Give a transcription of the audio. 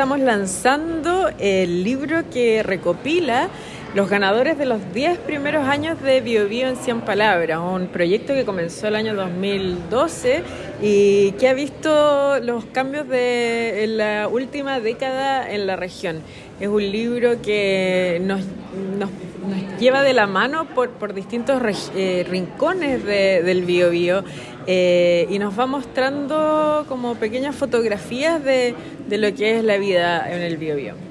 estamos lanzando el libro que recopila los ganadores de los 10 primeros años de Bio Bio en 100 palabras, un proyecto que comenzó el año 2012 y que ha visto los cambios en la última década en la región. Es un libro que nos lleva de la mano por distintos rincones del Bio Bio y nos va mostrando como pequeñas fotografías de lo que es la vida en el Bio Bio.